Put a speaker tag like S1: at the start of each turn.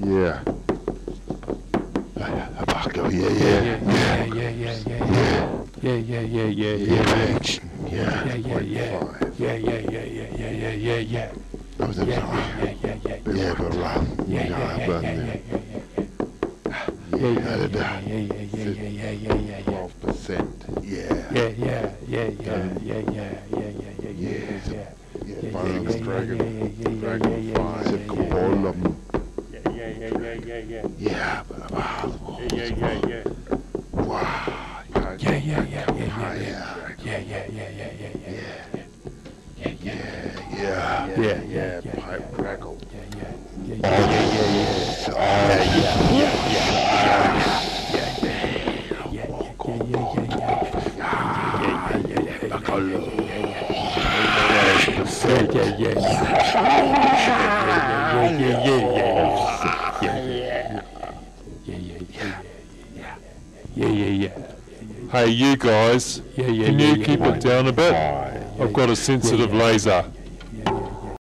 S1: Yeah. Bucko, yeah. That was a yeah, but rough. Pipe crackle.
S2: Hey, you guys, can you keep it down a bit? I've got a sensitive laser.